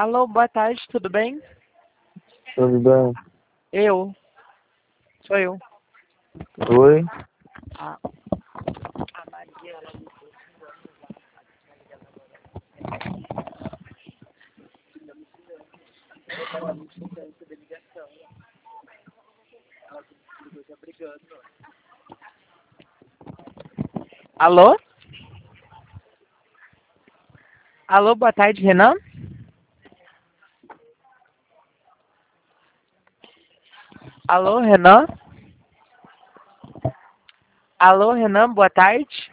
Alô, boa tarde, tudo bem? Tudo bem? Sou eu. Oi? Ah, alô? Alô, boa tarde, Renan? Alô, Renan? Alô, Renan, boa tarde.